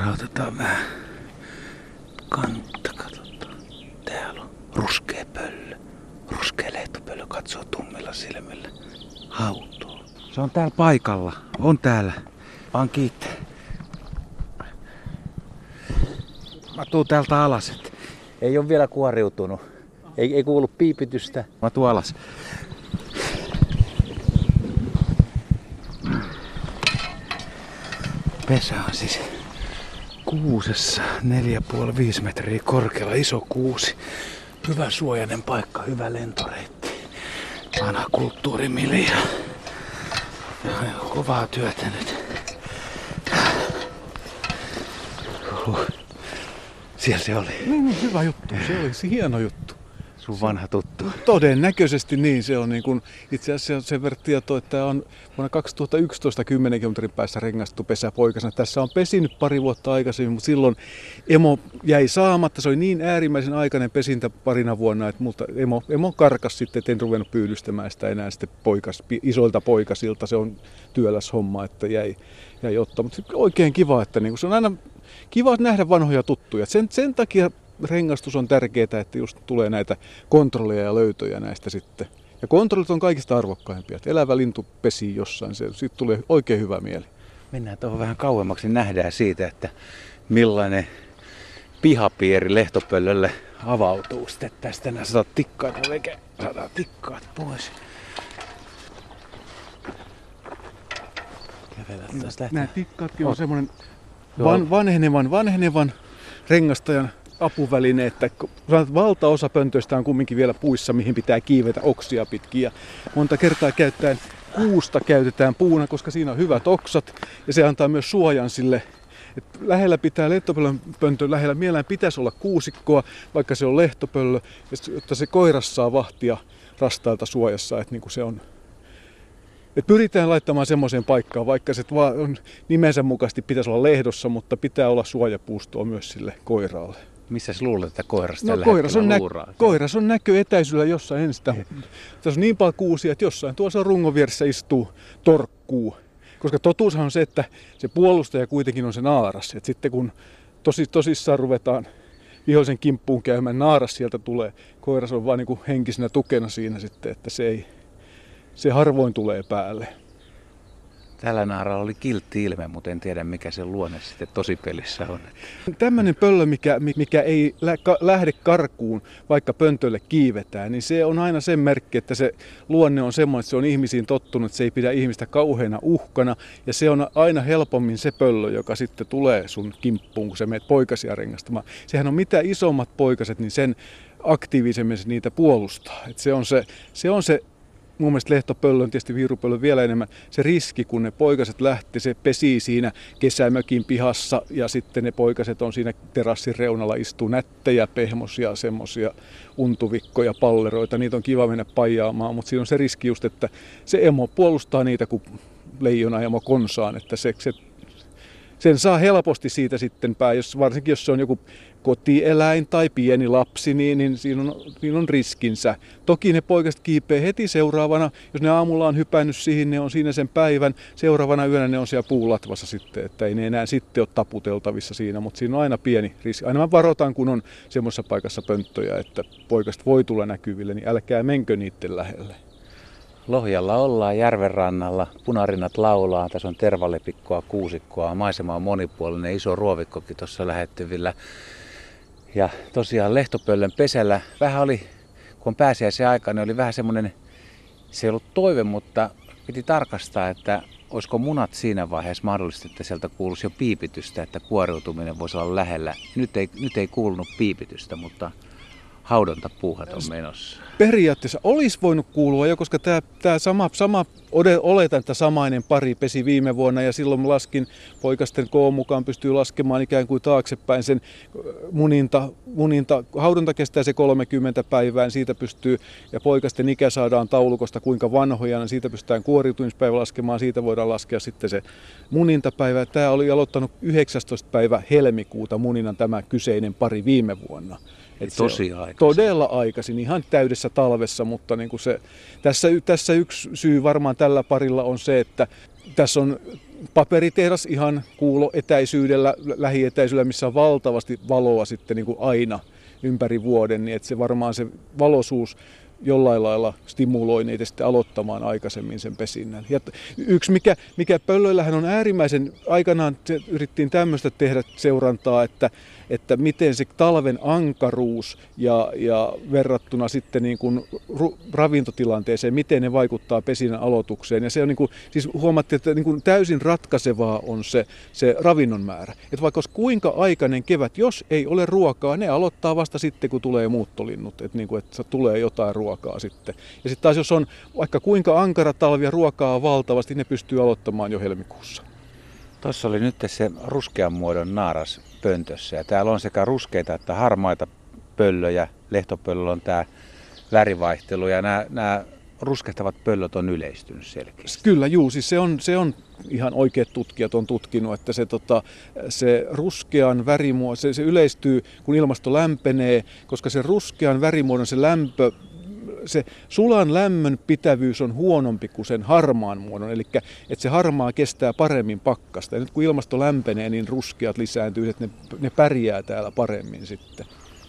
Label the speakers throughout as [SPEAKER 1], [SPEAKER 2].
[SPEAKER 1] Rautetaan vähän kantta, katsotaan. Täällä on ruskea pöllö. Ruskea lehtopöllö katsoo tummilla silmillä. Hautuu. Se on täällä paikalla. On täällä. Vaan kiittää. Mä tuun täältä alas. Ei ole vielä kuoriutunut. Ei kuulu piipitystä. Mä tuun alas. Pesä on siis kuusessa 4,5-5 metriä korkealla, iso kuusi. Hyvä suojainen paikka, hyvä lentoreitti. Vanha kulttuurimilia. Kovaa työtä nyt. Siellä se oli.
[SPEAKER 2] Niin, hyvä juttu. Se oli hieno juttu.
[SPEAKER 1] Sun vanha tuttu.
[SPEAKER 2] Todennäköisesti niin. Se on niin kuin, itse asiassa sen verran tieto, että on vuonna 2011 10 kilometrin päässä rengastu pesäpoikasena. Tässä on pesinyt pari vuotta aikaisemmin, mutta silloin emo jäi saamatta. Se oli niin äärimmäisen aikainen pesintä parina vuonna, että multa emo karkas sitten, et en ruvennut pyydystämään sitä enää sitten isoilta poikasilta. Se on työläs homma, että jäi ottaa. Mutta oikein kiva, että niin kuin, se on aina kiva nähdä vanhoja tuttuja. Sen takia rengastus on tärkeää, että just tulee näitä kontrolleja ja löytöjä näistä sitten. Ja kontrollit on kaikista arvokkaimpia. Elävä lintu pesii jossain, siitä tulee oikein hyvä mieli.
[SPEAKER 1] Mennään tuohon vähän kauemmaksi, niin nähdään siitä, että millainen pihapiiri lehtopöllölle avautuu sitten tästä. Nää saadaan tikkaat pois.
[SPEAKER 2] Nämä tikkaatkin on semmoinen vanhenevan rengastajan apuväline, että valtaosa pöntöistä on kumminkin vielä puissa, mihin pitää kiivetä oksia pitkin. Ja monta kertaa kuusta käytetään puuna, koska siinä on hyvät oksat ja se antaa myös suojan sille. Että lähellä pitää lehtopöllön lähellä mielellään pitäisi olla kuusikkoa, vaikka se on lehtopöllö, jotta se koiras saa vahtia rastailta suojassa. Että niin kuin se on. Et pyritään laittamaan semmoiseen paikkaan, vaikka se on nimensä mukaisesti pitäisi olla lehdossa, mutta pitää olla suojapuustoa myös sille koiraalle.
[SPEAKER 1] Missä sä luulet, että koiras tällä hetkellä luuraa?
[SPEAKER 2] Koiras on näköetäisyydellä jossain ensistä. Tässä on niin paljon kuusia, että jossain tuossa rungon vieressä istuu torkkuu. Koska totuushan on se, että se puolustaja kuitenkin on se naaras. Et sitten kun tosissaan ruvetaan vihollisen kimppuun käymään, naaras sieltä tulee. Koiras on vaan niin kuin henkisenä tukena siinä sitten, että se harvoin tulee päälle.
[SPEAKER 1] Tällä naaralla oli kiltti ilme, mutta en tiedä mikä se luonne sitten tosipelissä on.
[SPEAKER 2] Tämmöinen pöllö, mikä ei lähde karkuun, vaikka pöntölle kiivetään, niin se on aina sen merkki, että se luonne on semmoinen, että se on ihmisiin tottunut, että se ei pidä ihmistä kauheana uhkana. Ja se on aina helpommin se pöllö, joka sitten tulee sun kimppuun, kun sä meet poikasia rengastamaan. Sehän on mitä isommat poikaset, niin sen aktiivisemmin se niitä puolustaa. Et se on se mun mielestä lehtopöllön, tietysti viirupöllön vielä enemmän, se riski, kun ne poikaset lähti, se pesii siinä kesämökin pihassa ja sitten ne poikaset on siinä terassin reunalla, istuu nättejä, pehmosia, semmosia untuvikkoja, palleroita, niitä on kiva mennä paijaamaan, mutta siinä on se riski just, että se emo puolustaa niitä kuin leijona emo konsaan, että sen saa helposti siitä sitten varsinkin jos se on joku kotieläin tai pieni lapsi, niin siinä on riskinsä. Toki ne poikaset kiipee heti seuraavana, jos ne aamulla on hypännyt siihen, ne on siinä sen päivän. Seuraavana yönä ne on siellä puulatvassa sitten, että ei ne enää sitten ole taputeltavissa siinä, mutta siinä on aina pieni riski. Aina mä varoitan, kun on semmoisessa paikassa pönttöjä, että poikaset voi tulla näkyville, niin älkää menkö niiden lähelle.
[SPEAKER 1] Lohjalla ollaan järven rannalla, punarinnat laulaa, tässä on tervalepikkoa, kuusikkoa, maisema on monipuolinen, iso ruovikkokin tuossa lähettyvillä. Ja tosiaan lehtopöllön pesällä vähän oli, kun on pääsiäisen aika, niin oli vähän semmoinen, se ei ollut toive, mutta piti tarkastaa, että olisiko munat siinä vaiheessa mahdollista, että sieltä kuuluisi jo piipitystä, että kuoriutuminen voisi olla lähellä. Nyt ei kuulunut piipitystä, mutta haudontapuuhat on menossa.
[SPEAKER 2] Periaatteessa olisi voinut kuulua jo, koska tämä sama oletan, että samainen pari pesi viime vuonna ja silloin laskin poikasten koon mukaan pystyy laskemaan ikään kuin taaksepäin sen muninta. Haudonta kestää se 30 päivää, siitä pystyy ja poikasten ikä saadaan taulukosta kuinka vanhoja, niin siitä pystytään kuoriutumispäivä laskemaan, siitä voidaan laskea sitten se munintapäivä. Tämä oli aloittanut 19. päivä helmikuuta muninnan tämä kyseinen pari viime vuonna.
[SPEAKER 1] Tosi aikaisin.
[SPEAKER 2] Todella aikaisin, ihan täydessä talvessa, mutta niin kuin tässä yksi syy varmaan tällä parilla on se, että tässä on paperitehdas ihan kuuloetäisyydellä, lähietäisyydellä, missä on valtavasti valoa sitten niin kuin aina ympäri vuoden, niin että se varmaan se valoisuus jollain lailla stimuloi niitä sitten aloittamaan aikaisemmin sen pesinnän. Ja yksi, mikä pöllöillähän on äärimmäisen, aikanaan yrittiin tämmöistä tehdä seurantaa, että miten se talven ankaruus ja verrattuna sitten niin kuin ravintotilanteeseen, miten ne vaikuttaa pesinnän aloitukseen. Ja se on niin kuin, siis huomattiin, että niin kuin täysin ratkaisevaa on se ravinnon määrä. Että vaikka olisi kuinka aikainen kevät, jos ei ole ruokaa, ne aloittaa vasta sitten, kun tulee muuttolinnut, että, niin kuin, että tulee jotain ruokaa sitten. Ja sitten taas jos on vaikka kuinka ankara talvi ja ruokaa on valtavasti, ne pystyy aloittamaan jo helmikuussa.
[SPEAKER 1] Tuossa oli nyt se ruskean muodon naaras pöntössä ja täällä on sekä ruskeita että harmaita pöllöjä. Lehtopöllöllä on tämä värivaihtelu ja nämä ruskehtavat pöllöt on yleistynyt selkeästi.
[SPEAKER 2] Kyllä, juu, siis se on ihan oikeat tutkijat on tutkinut, että se ruskean värimuodon, se yleistyy kun ilmasto lämpenee, koska se ruskean värimuodon se lämpö, se sulan lämmön pitävyys on huonompi kuin sen harmaan muodon, eli että se harmaa kestää paremmin pakkasta. Ja nyt kun ilmasto lämpenee, niin ruskeat lisääntyy, että ne pärjää täällä paremmin sitten.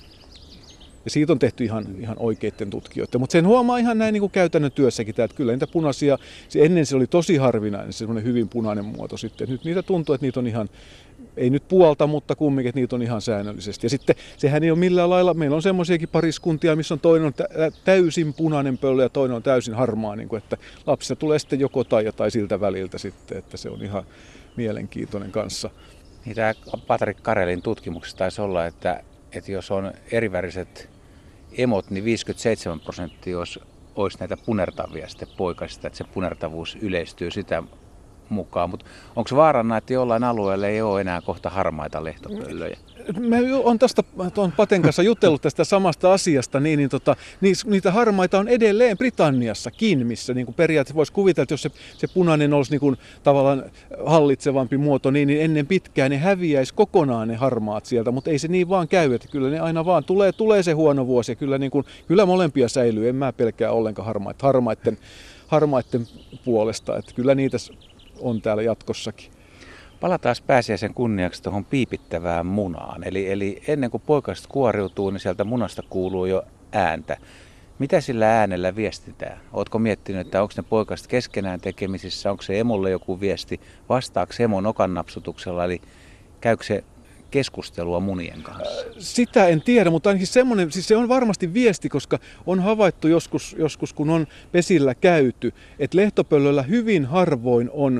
[SPEAKER 2] Ja siitä on tehty ihan oikeiden tutkijoiden. Mutta sen huomaa ihan näin niin kuin käytännön työssäkin, että kyllä niitä punaisia, ennen se oli tosi harvinainen, semmoinen hyvin punainen muoto sitten. Nyt niitä tuntuu, että niitä on ihan, ei nyt puolta, mutta kumminkin, että niitä on ihan säännöllisesti. Ja sitten sehän ei ole millään lailla, meillä on semmoisiakin pariskuntia, missä on toinen on täysin punainen pöllö ja toinen on täysin harmaa, niin kuin, että lapsista tulee sitten joko tai siltä väliltä sitten, että se on ihan mielenkiintoinen kanssa.
[SPEAKER 1] Niin tämä Patrik Karelin tutkimuksessa taisi olla, että jos on eriväriset emot, niin 57% olisi näitä punertavia sitten poikasista, että se punertavuus yleistyy sitä mukaan. Mutta onko se vaarana, että jollain alueella ei ole enää kohta harmaita lehtopöllöjä?
[SPEAKER 2] Mä oon tuon Paten kanssa jutellut tästä samasta asiasta, niitä harmaita on edelleen Britanniassakin, missä niin kuin periaatteessa voisi kuvitella, että jos se punainen olisi niin kuin tavallaan hallitsevampi muoto, niin ennen pitkään ne häviäisi kokonaan ne harmaat sieltä, mutta ei se niin vaan käy, että kyllä ne aina vaan tulee se huono vuosi ja kyllä molempia säilyy, en mä pelkää ollenkaan harmaiden puolesta, että kyllä niitä on täällä jatkossakin.
[SPEAKER 1] Palataan pääsiäisen kunniaksi tuohon piipittävään munaan. Eli ennen kuin poikaset kuoriutuu, niin sieltä munasta kuuluu jo ääntä. Mitä sillä äänellä viestitään? Ootko miettinyt, että onko ne poikaset keskenään tekemisissä? Onko se emolle joku viesti? Vastaako emo nokannapsutuksella? Eli käykö se keskustelua munien kanssa?
[SPEAKER 2] Sitä en tiedä, mutta ainakin semmoinen, siis se on varmasti viesti, koska on havaittu joskus kun on pesillä käyty, että lehtopöllöllä hyvin harvoin on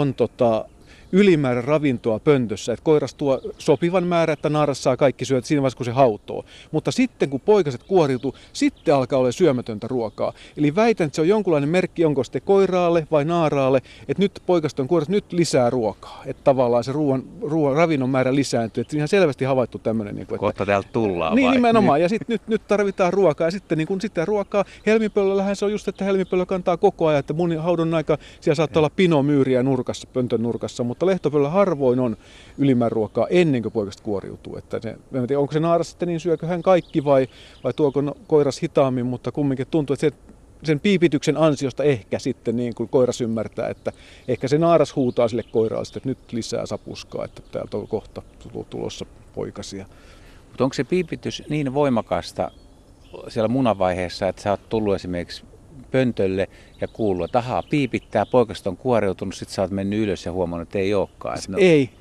[SPEAKER 2] ylimäärä ravintoa pöntössä, että koiras tuo sopivan määrän, että naaras saa kaikki syödä siinä vaiheessa, kun se hautoo. Mutta sitten kun poikaset kuoriutuu, sitten alkaa olla syömätöntä ruokaa. Eli väitän, että se on jonkunlainen merkki, onko sitten koiraalle vai naaraalle, että nyt poikaset on kuoriutunut, nyt lisää ruokaa. Että tavallaan se ruoan ravinnon määrä lisääntyy. Että ihan selvästi havaittu tämmöinen. Että
[SPEAKER 1] kohta täältä tullaan
[SPEAKER 2] niin,
[SPEAKER 1] vai?
[SPEAKER 2] Nimenomaan. Ja sitten nyt tarvitaan ruokaa. Ja sitten niin sitä ruokaa, helmipöllöllähän se on just, että helmipöllö kantaa koko ajan. Että mun haudon aika, siellä saattaa olla pinomyyriä nurkassa, pöntön nurkassa, mutta lehtopöllöllä harvoin on ylimääräruokaa ennen kuin poikaset kuoriutuu. Että en tiedä, onko se naaras sitten niin syökö hän kaikki vai tuoko koiras hitaammin, mutta kumminkin tuntuu, että sen piipityksen ansiosta ehkä sitten niin kuin koiras ymmärtää, että ehkä se naaras huutaa sille koiraalle, että nyt lisää sapuskaa, että täältä on kohta tulossa poikasia.
[SPEAKER 1] Mutta onko se piipitys niin voimakasta siellä munavaiheessa, että sä oot tullut esimerkiksi pöntölle ja kuullut, että ahaa, piipittää, poikaset on kuoriutunut, sit sä oot mennyt ylös ja huomannut, että ei olekaan. No,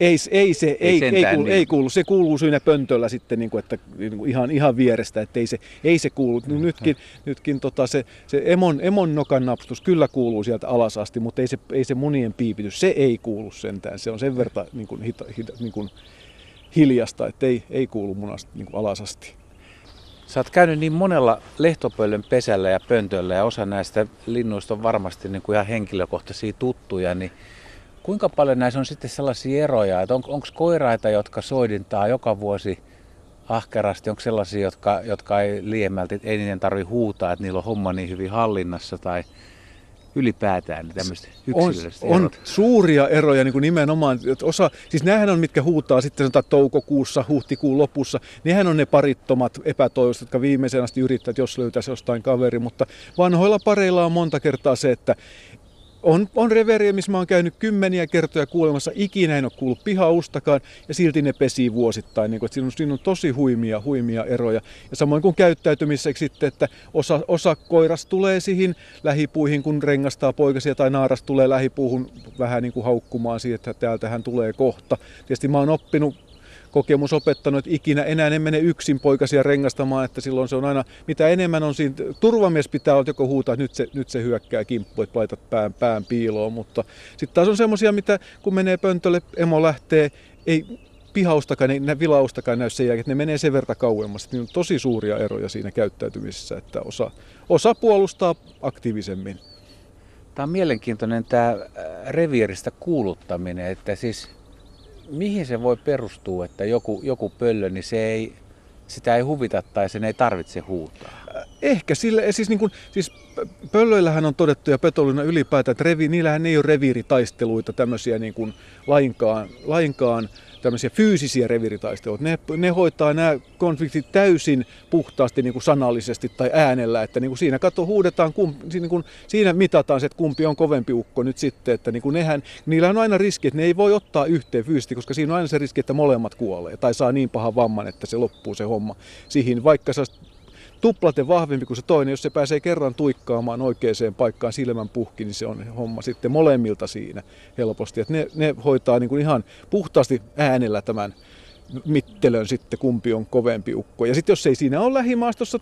[SPEAKER 1] ei kuulu. Se kuuluu siinä pöntöllä sitten, niin kuin, että ihan vierestä, että ei se kuulu. Nytkin se emon nokan napsutus kyllä kuuluu sieltä alas asti, mutta ei se munien piipitys, se ei kuulu sentään. Se on sen verran niin kuin hiljasta, että ei kuulu munasta niin kuin alas asti. Sä oot käynyt niin monella lehtopöllön pesällä ja pöntöllä ja osa näistä linnuista on varmasti niin kuin ihan henkilökohtaisia tuttuja, niin kuinka paljon näissä on sitten sellaisia eroja, että onko koiraita, jotka soidintaa joka vuosi ahkerasti, onko sellaisia, jotka ei liiemmälti, ei niiden tarvitse huutaa, että niillä on homma niin hyvin hallinnassa tai ylipäätään niin tämmöistä yksilöllistä
[SPEAKER 2] on suuria eroja niin kuin nimenomaan. Siis nämähän on, mitkä huutaa sitten toukokuussa, huhtikuun lopussa. Nehän on ne parittomat epätoivoiset, jotka viimeisen asti yrittävät, jos löytäisi jostain kaveri. Mutta vanhoilla pareilla on monta kertaa se, että On reviiriä, missä mä oon käynyt kymmeniä kertoja kuulemassa, ikinä en ole kuullut pihaustakaan, ja silti ne pesii vuosittain. Niin kuin, että siinä on tosi huimia eroja. Ja samoin kuin käyttäytymisessä sitten, että osa koiras tulee siihen lähipuihin, kun rengastaa poikasia, tai naaras tulee lähipuuhun vähän niin kuin haukkumaan siihen, että täältä hän tulee kohta. Tietysti mä oon kokemus opettanut, että ikinä enää en mene yksin poikasia rengastamaan, että silloin se on aina, mitä enemmän on siinä, turvamies pitää olla joko huutaa, että nyt se hyökkää kimppuun, että laitat pään piiloon, mutta sitten taas on semmoisia, mitä kun menee pöntölle, emo lähtee, ei pihaustakaan, ei vilaustakaan näy sen jälkeen, että ne menee sen verran kauemmas. Niin on tosi suuria eroja siinä käyttäytymisessä, että osa puolustaa aktiivisemmin.
[SPEAKER 1] Tämä on mielenkiintoinen tämä reviiristä kuuluttaminen, että siis mihin se voi perustua, että joku pöllö, niin sitä ei huvita tai sen ei tarvitse huutaa?
[SPEAKER 2] Ehkä sille, siis pöllöillähän on todettu ja petoiluna ylipäätään, että niillähän ei ole reviiritaisteluita tämmöisiä niin kuin lainkaan tämmöisiä fyysisiä reviiritaisteluita. Ne hoitaa nämä konfliktit täysin puhtaasti niin kuin sanallisesti tai äänellä, että niin kuin siinä huudetaan, siinä mitataan se, että kumpi on kovempi ukko nyt sitten, että niin kuin niillä on aina riski, että ne ei voi ottaa yhteen fyysisesti, koska siinä on aina se riski, että molemmat kuolee tai saa niin pahan vamman, että se loppuu se homma siihen, vaikka se tuplaten vahvempi kuin se toinen, jos se pääsee kerran tuikkaamaan oikeaan paikkaan silmän puhki, niin se on homma sitten molemmilta siinä helposti. Että ne hoitaa niin kuin ihan puhtaasti äänellä tämän mittelön sitten, kumpi on kovempi ukko. Ja sitten jos ei siinä ole lähimaastossa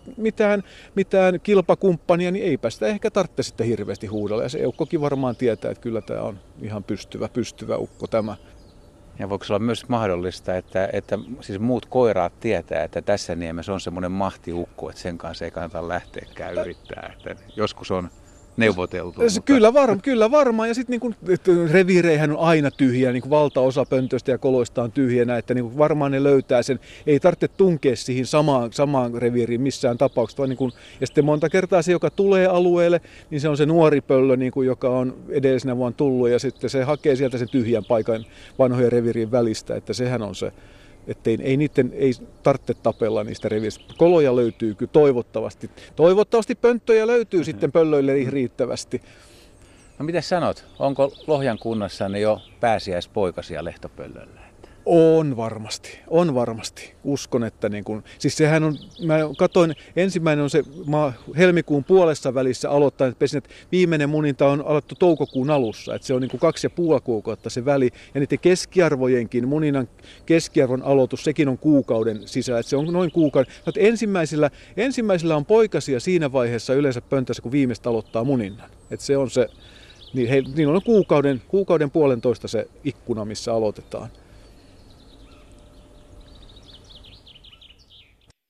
[SPEAKER 2] mitään kilpakumppania, niin eipä sitä ehkä tarvitse sitten hirveästi huudella. Ja se eukkokin varmaan tietää, että kyllä tämä on ihan pystyvä ukko tämä.
[SPEAKER 1] Ja voiko olla myös mahdollista, että siis muut koiraat tietää, että tässä niemessä on semmoinen mahtiukko, että sen kanssa ei kannata lähteäkään yrittää, että joskus on neuvoteltu.
[SPEAKER 2] Kyllä varmaan. Ja sitten reviireihän on aina tyhjä, niin valtaosa pöntöistä ja koloista on tyhjänä, että niin varmaan ne löytää sen. Ei tarvitse tunkea siihen samaan reviiriin missään tapauksessa. Ja sitten monta kertaa se, joka tulee alueelle, niin se on se nuori pöllö, joka on edellisenä vuonna tullut, ja sitten se hakee sieltä sen tyhjän paikan vanhojen reviirien välistä, että sehän on se. Että ei tarvitse tapella niistä reviiristä. Koloja löytyy kyllä toivottavasti. Toivottavasti pönttöjä löytyy sitten pöllöille riittävästi.
[SPEAKER 1] No mitä sanot? Onko Lohjan kunnassa jo pääsiäispoikasia lehtopöllöllä?
[SPEAKER 2] On varmasti. Uskon, että siis sehän on, mä katsoin, ensimmäinen on se helmikuun puolessa välissä aloittaa, että viimeinen muninta on alettu toukokuun alussa, että se on 2,5 kuukautta se väli, ja niiden keskiarvojenkin, muninnan keskiarvon aloitus, sekin on kuukauden sisällä, että se on noin kuukauden. Ensimmäisillä on poikasia siinä vaiheessa yleensä pöntössä, kun viimeistä aloittaa muninnan, että se on se, niin on kuukauden puolentoista se ikkuna, missä aloitetaan.